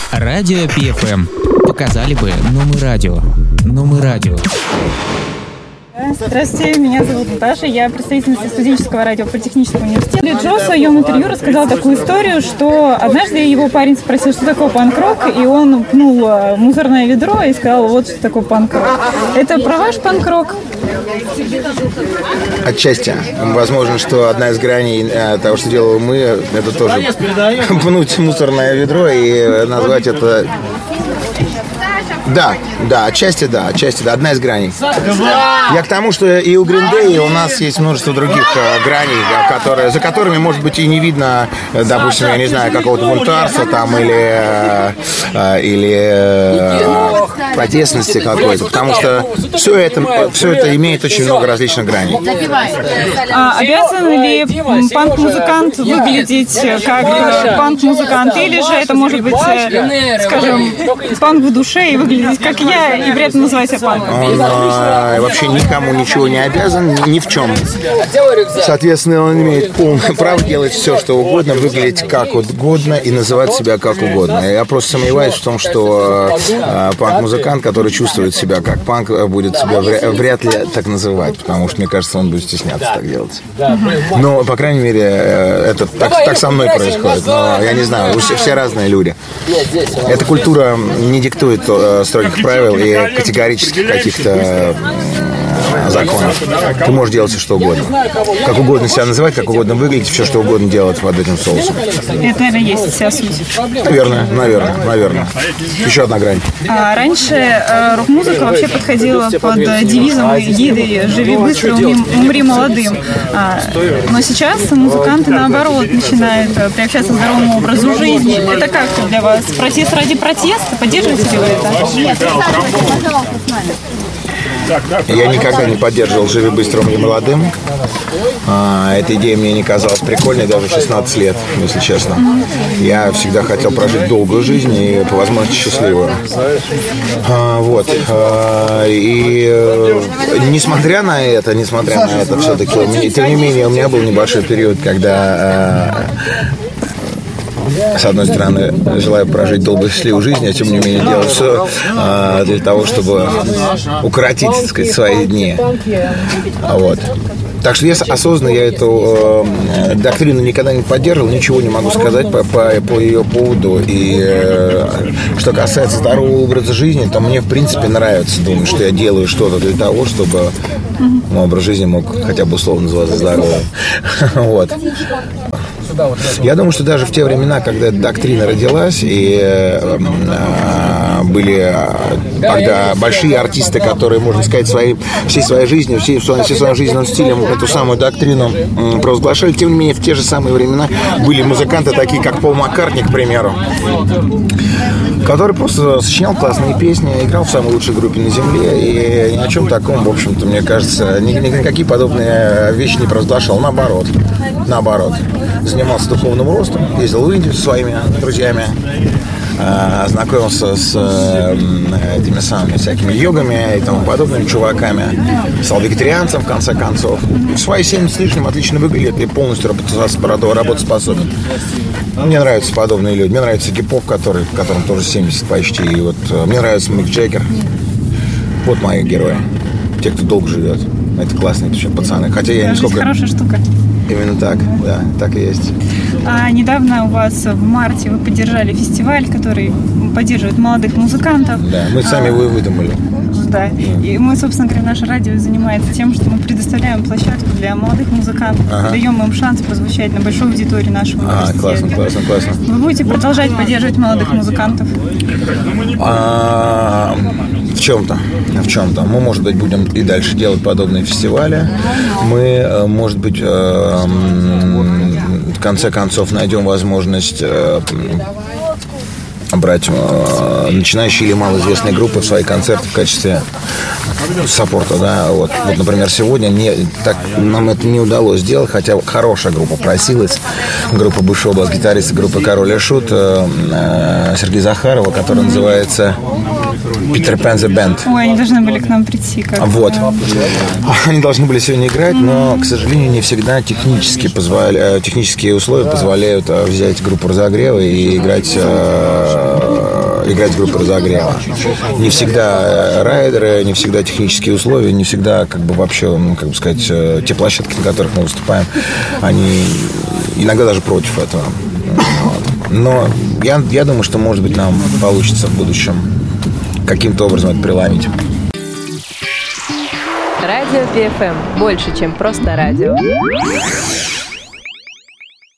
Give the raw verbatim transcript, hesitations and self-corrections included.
Радио Пи Эф Эм. Показали бы, но мы радио. Но мы радио. Здравствуйте, меня зовут Наташа, я представительница студенческого радио Политехнического университета. Джо в своем интервью рассказал такую историю, что однажды его парень спросил, что такое панк-рок, и он пнул мусорное ведро и сказал, вот что такое панк-рок. Это про ваш панк-рок? Отчасти. Возможно, что одна из граней того, что делаем мы, это тоже пнуть мусорное ведро и назвать это... Да, да, отчасти да, отчасти да, одна из граней. Я к тому, что и у Green Day, и у нас есть множество других э, граней, которые, за которыми, может быть, и не видно, допустим, я не знаю, какого-то бунтарства там или, э, э, или э, протестности какой-то, потому что все это, все это имеет очень много различных граней. А обязан ли панк-музыкант выглядеть как панк-музыкант, или же это может быть, скажем, панк в душе и выглядеть как я, и при этом называть себя панком? Он а, вообще никому ничего не обязан, ни, ни в чем. Соответственно, он имеет полное право делать все, что угодно, выглядеть как угодно и называть себя как угодно. Я просто сомневаюсь в том, что а, панк-музыкант, который чувствует себя как панк, будет себя вряд, вряд ли так называть, потому что, мне кажется, он будет стесняться так делать. Но, по крайней мере, это так, так со мной происходит. Но я не знаю, все, все разные люди. Эта культура не диктует строгих правил и категорических каких-то законов. Ты можешь делать все, что угодно. Как угодно себя называть, как угодно выглядеть, все, что угодно делать под этим соусом. Это, наверное, есть вся суть. Наверное, наверное, наверное. Еще одна грань. А раньше э, рок-музыка вообще подходила под девизом и гидой «Живи быстро, умри, умри молодым». А, но сейчас музыканты, наоборот, начинают приобщаться к здоровому образу жизни. Это как для вас? Протест ради протеста? Поддерживаете ли вы это? Я никогда не поддерживал «Живи быстро, умри молодым». А, эта идея мне не казалась прикольной даже в шестнадцать лет, если честно. Я всегда хотел прожить долгую жизнь и, по возможности, счастливую. А, вот. А, и э, несмотря на это, несмотря на это, все-таки, тем не менее, у меня был небольшой период, когда... С одной стороны, желаю прожить долгую счастливую жизнь, а тем не менее делаю все а, для того, чтобы укоротить, так сказать, свои дни. Вот. Так что я осознанно я эту э, доктрину никогда не поддерживал, ничего не могу сказать по, по, по ее поводу. И э, что касается здорового образа жизни, то мне, в принципе, нравится думать, что я делаю что-то для того, чтобы мой образ жизни мог хотя бы условно называться здоровым. Вот. Я думаю, что даже в те времена, когда эта доктрина родилась, и э, э, были тогда большие артисты, которые, можно сказать, своей, всей своей жизнью, всей, всей своим жизненным стилем эту самую доктрину э, провозглашали, тем не менее, в те же самые времена были музыканты, такие как Пол Маккартни, к примеру, который просто сочинял классные песни, играл в самой лучшей группе на земле, и ни о чем таком, в общем-то, мне кажется, никакие подобные вещи не провозглашал, наоборот, наоборот. Занимался духовным ростом, ездил в Индию со своими друзьями, знакомился с этими самыми всякими йогами и тому подобными чуваками, стал вегетарианцем в конце концов. В свои семьдесят с лишним отлично выглядит и полностью работоспособен. Мне нравятся подобные люди. Мне нравится Гипов, который, которым тоже семьдесят почти. И вот мне нравится Мик Джаггер. Вот мои герои. Те, кто долго живет. Это классные пацаны. Хотя я не сколько... Хорошая штука. Именно так, да, так и есть. А недавно у вас в марте вы поддержали фестиваль, который поддерживает молодых музыкантов. Да, мы сами его и выдумали. Да. И мы, собственно говоря, наше радио занимается тем, что мы предоставляем площадку для молодых музыкантов, ага. даем им шанс прозвучать на большой аудитории нашего университета. А, классно, классно, классно. Вы будете продолжать поддерживать молодых музыкантов? А, в чем-то, в чем-то. Мы, может быть, будем и дальше делать подобные фестивали. Мы, может быть, в конце концов найдем возможность брать э, начинающие или малоизвестные группы в свои концерты в качестве саппорта, да, вот, вот например, сегодня не, так, нам это не удалось сделать, хотя хорошая группа просилась, группа бывшего бас-гитариста группы Король и Шут, э, э, Сергея Захарова, которая называется Peter Pan the Band. Ой, они должны были к нам прийти. Как вот. Они должны были сегодня играть, но, к сожалению, не всегда технически позволя... технические условия позволяют взять группу разогрева и играть играть с группой разогрева. Не всегда райдеры, не всегда технические условия, не всегда как бы вообще, ну, как бы сказать, те площадки, на которых мы выступаем, они иногда даже против этого. Но я, я думаю, что, может быть, нам получится в будущем каким-то образом это преломить. Радио пи эф эм. Больше, чем просто радио.